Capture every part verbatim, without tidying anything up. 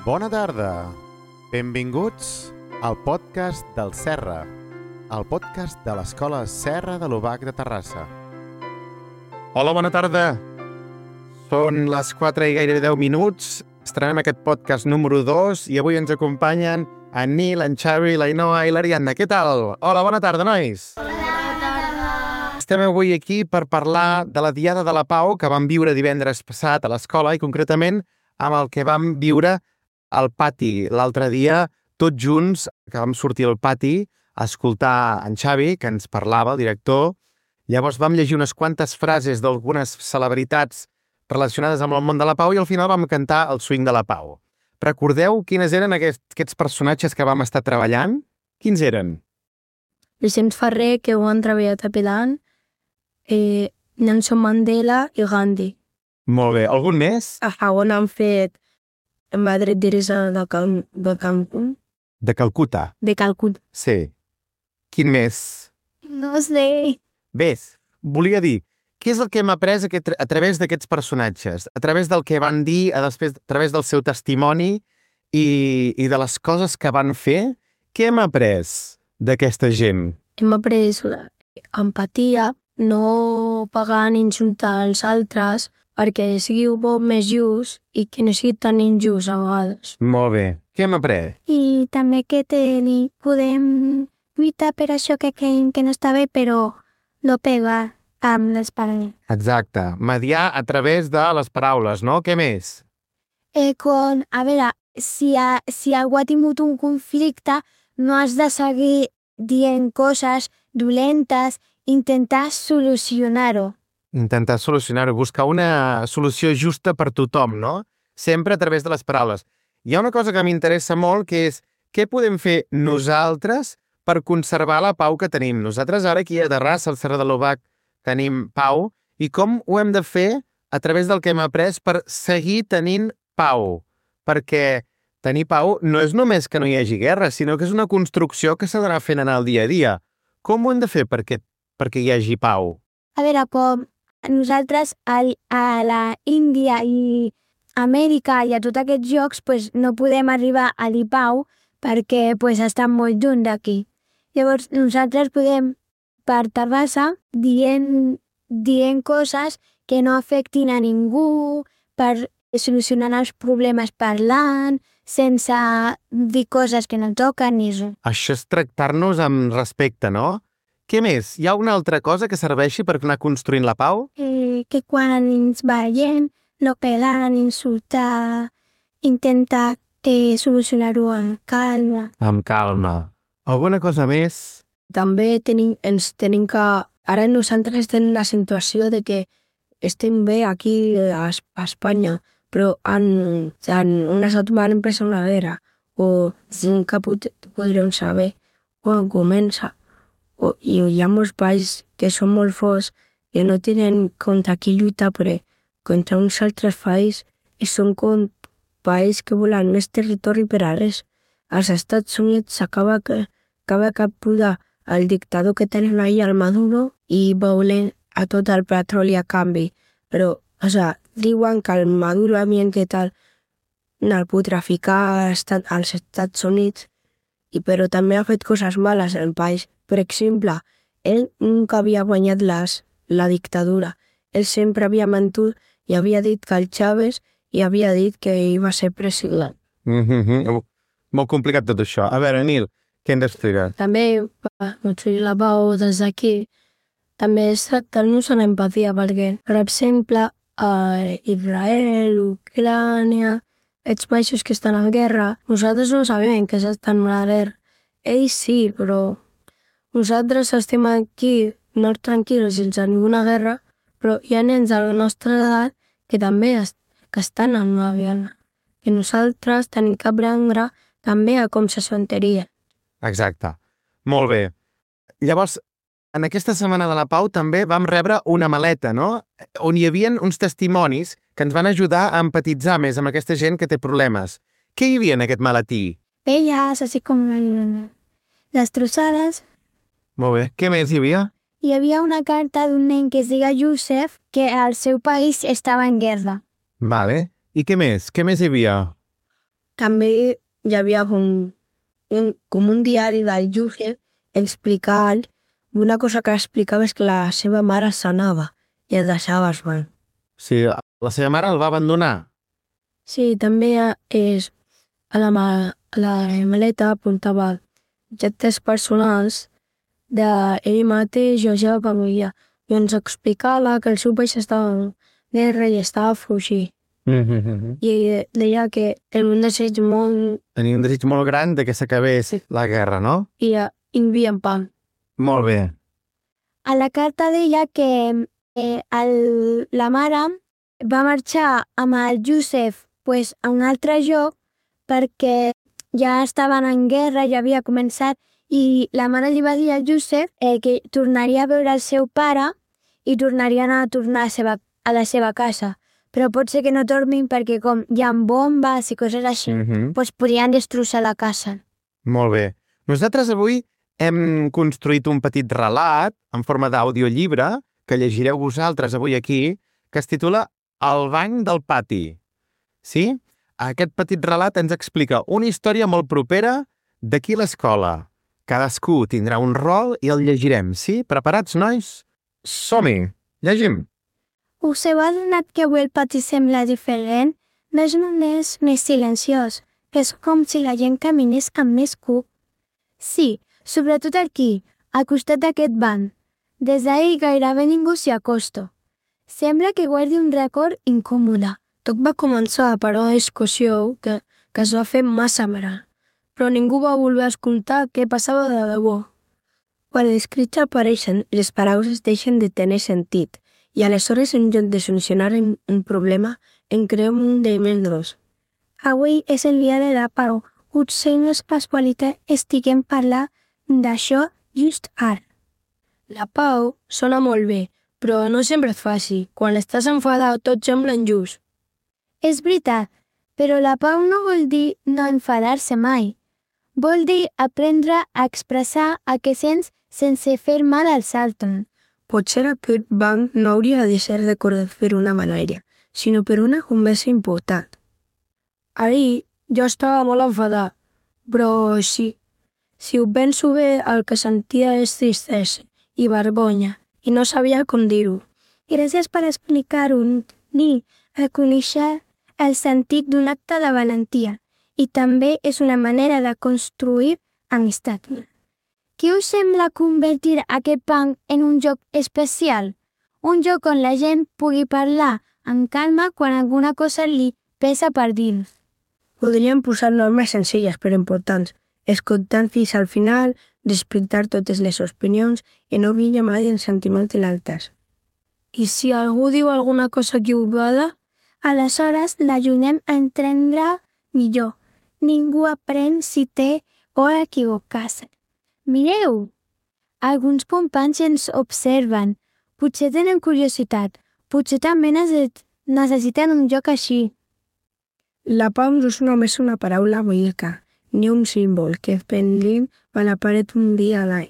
Bona tarda. Benvinguts al podcast del Serra, el podcast de l'Escola Serra de l'Obac de Terrassa. Hola, bona tarda. Són les quatre i gairebé deu minuts. Estrenem aquest podcast número dos i avui ens acompanyen en Nil, en Xavi, l'Ainoa i l'Ariadna. Què tal? Hola, bona tarda, nois. Bona tarda. Estem avui aquí per parlar de la Diada de la Pau que vam viure divendres passat a l'escola i concretament amb el que vam viure al pati l'altre dia, tots junts, que vam sortir al pati a escoltar en Xavi, que ens parlava, el director. Llavors vam llegir unes quantes frases d'algunes celebritats relacionades amb el món de la Pau i al final vam cantar el swing de la Pau. Recordeu quines eren aquests, aquests personatges que vam estar treballant? Quins eren? Vicent Ferrer, que ho han treballat a Pelant, eh, Nelson Mandela i Gandhi. Molt bé. Algun més? A Hagon han fet Madre Teresa de, Cal de Cancún. De Calcuta. De Calcut. Sí. Quin més? No sé. Ves, volia dir, què és el que hem après aquest, a través d'aquests personatges? A través del que van dir, a, després, a través del seu testimoni i, i de les coses que van fer? Què hem après d'aquesta gent? Hem après la empatia, no pagar ni insultar els altres, perquè sigui un poc més just i que no sigui tan injust a vegades. Molt bé. Què hem après? I també que teni, podem lluitar per això que creiem que no està bé, però no pegar amb les paraules. Exacte. Mediar a través de les paraules, no? Què més? Eh, quan, a veure, si, ha, si algú ha tingut un conflicte, no has de seguir dient coses dolentes, intentar solucionar-ho. Intentar solucionar-ho, buscar una solució justa per tothom, no? Sempre a través de les paraules. Hi ha una cosa que m'interessa molt, que és què podem fer nosaltres per conservar la pau que tenim. Nosaltres ara aquí a Terrassa, al Serra de l'Obac, tenim pau, i com ho hem de fer a través del que hem après per seguir tenint pau. Perquè tenir pau no és només que no hi hagi guerra, sinó que és una construcció que s'ha d'anar fent en el dia a dia. Com ho hem de fer perquè, perquè hi hagi pau? A veure, com nosaltres a, a la Índia i Amèrica i a tots aquests llocs pues, no podem arribar a dir pau perquè pues, estan molt lluny d'aquí. Llavors nosaltres podem per Terrassa dient, dient coses que no afectin a ningú, per solucionar els problemes parlant, sense dir coses que no toquen ni res. Això és tractar-nos amb respecte, no? Què més? Hi ha una altra cosa que serveixi per anar construint la pau? Eh, que quan ens veiem, no pegar, insultar, intentar eh, solucionar-ho amb calma. Amb calma. Alguna cosa més? També tenim, ens tenim que... Ara nosaltres estem en la situació de que estem bé aquí a, a Espanya, però en, en una setmana empieza una guerra, o nunca podrem saber quan comença. O, i hi ha molts països que són molt forts que no tenen contra qui lluitar, però contra uns altres països i són com països que volen més territori per a res. Als Estats Units s'acaba que acaba capturar el dictador que tenen allà, el Maduro, i volen a tot el petroli a canvi. Però, o sigui, diuen que el Maduro ambienta el narcotraficar als Estats Units, i però també ha fet coses males al país. Per exemple, ell nunca havia guanyat les, la dictadura. Ell sempre havia mentit i havia dit que el Chávez i havia dit que ell va ser president. Mm-hmm. Molt complicat tot això. A veure, Nil, què hem d'explicar? També, per construir la pau des d'aquí, també és tractar-nos amb empatia, perquè, per exemple, a Israel, Ucrània, els països que estan en guerra, nosaltres no sabem que estan en una guerra. Ells sí, però nosaltres estem aquí, no tranquils, sense ninguna guerra, però hi ha nens de la nostra edat que també est que estan en una guerra. Que nosaltres tenim que aprendre també a com se sentirien. Exacte. Molt bé. Llavors, en aquesta Setmana de la Pau també vam rebre una maleta, no? On hi havia uns testimonis que ens van ajudar a empatitzar més amb aquesta gent que té problemes. Què hi havia en aquest maletí? Elles, així com destrossades. Molt bé. Què més hi havia? Hi havia una carta d'un nen que es diga Josep que al seu país estava en guerra. Vale. I què més? Què més hi havia? també hi havia un, un, com un diari del Josep explicant, una cosa que explicava és que la seva mare s'anava i el deixava sol. Sí, la seva mare el va abandonar. Sí, també és, a la, ma, a la maleta apuntava objectes personals d'ell mateix o ja família. I ens explicava que el seu país estava en guerra i estava fugint. Mm-hmm. I deia que era un desig molt... Tenia un desig molt gran de que s'acabés Sí. la guerra, no? i uh, envien pa. Molt bé. A la carta deia que eh, el, la mare va marxar amb el Josep pues, a un altre lloc perquè ja estaven en guerra, ja havia començat, i la mare li va dir al Josep eh, que tornaria a veure el seu pare i tornarien a tornar a, seva, a la seva casa. Però pot ser que no tornin perquè com hi ha bombes i coses així, Mm-hmm. pues podrien destrossar la casa. Molt bé. Nosaltres avui hem construït un petit relat en forma d'audiollibre que llegireu vosaltres avui aquí, que es titula El banc del pati. Sí? Aquest petit relat ens explica una història molt propera d'aquí a l'escola. Cadascú tindrà un rol i el llegirem, sí? Preparats, nois? Som-hi! Llegim! Us heu adonat que avui el pati sembla diferent? No és només més silenciós, és com si la gent caminés amb més cup. Sí, sobretot aquí, al costat d'aquest banc. Des d'ahir gairebé ningú s'hi acosta. Sembla que guardi un record incòmode. Tot va començar a parar una discussió que, que es va fer massa gran, però ningú va voler escoltar què passava de debò. Quan els crits apareixen, les paraules deixen de tenir sentit, i aleshores, en lloc de solucionar un, un problema, en creem un de més gros. Avui és el dia de la pau. Potser no és casualitat estiguem parlant d'això just ara. La pau sona molt bé, però no sempre és fàcil. Quan estàs enfadat, tot sembla injust. És veritat, però la pau no vol dir no enfadar-se mai. Vol dir aprendre a expressar el que sents sense fer mal als altres. Potser aquest banc no hauria de ser decorat per una manera, sinó per una conversa important. Ahir jo estava molt enfadat, però sí, si ho penso bé, el que sentia és tristesa i vergonya, i no sabia com dir-ho. Gràcies per explicar-ho, ni a conèixer el sentit d'un acte de valentia, i també és una manera de construir amistat. Què us sembla convertir aquest banc en un lloc especial? Un lloc on la gent pugui parlar amb calma quan alguna cosa li pesa per dins. Podríem posar normes senzilles però importants, escoltant fins al final, respectar totes les opinions i no vinya mai en sentiments de l'altres. I si algú diu alguna cosa equivocada, aleshores l'ajudem a entendre millor. Ningú aprèn si té o a equivocar-se. Mireu! Alguns companys ens observen. Potser tenen curiositat. Potser també necessiten un lloc així. La pau no és només una paraula bonica, ni un símbol que pendim a la paret un dia a l'any.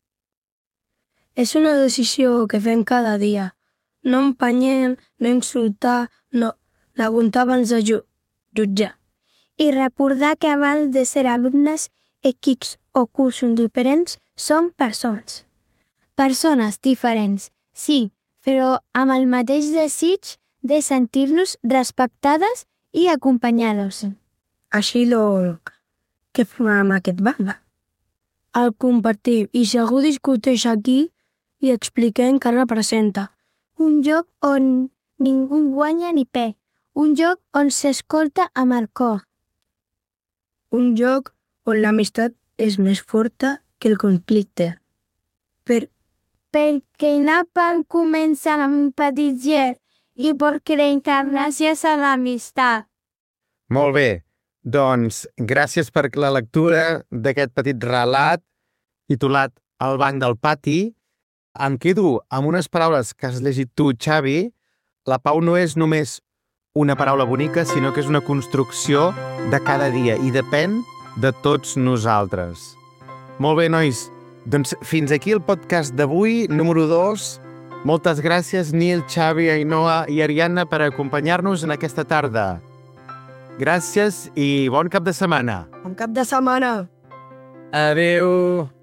És una decisió que fem cada dia. No empanyem, no insultar, no l'aguntar abans de ju jutjar. I recordar que abans de ser alumnes, equips o cursos diferents són persones. Persones diferents, sí, però amb el mateix desig de sentir-nos respectades i acompanyades. Així, doncs, què fem amb aquest banc? El compartim i si algú discuteix aquí, li expliquem què representa. Un lloc on ningú guanya ni perd. Un lloc on s'escolta amb el cor. Un lloc on l'amistat és més forta que el conflicte. Per... Perquè la pau comença amb un petit gest i perquè gràcies a l'amistat. Molt bé. Doncs gràcies per la lectura d'aquest petit relat titulat El banc del pati. Em quedo amb unes paraules que has llegit tu, Xavi. La pau no és només una paraula bonica, sinó que és una construcció de cada dia i depèn de tots nosaltres. Molt bé, nois. Doncs fins aquí el podcast d'avui, número dos. Moltes gràcies, Nil, Xavi, Ainhoa i Ariadna, per acompanyar-nos en aquesta tarda. Gràcies i bon cap de setmana. Bon cap de setmana. Adéu.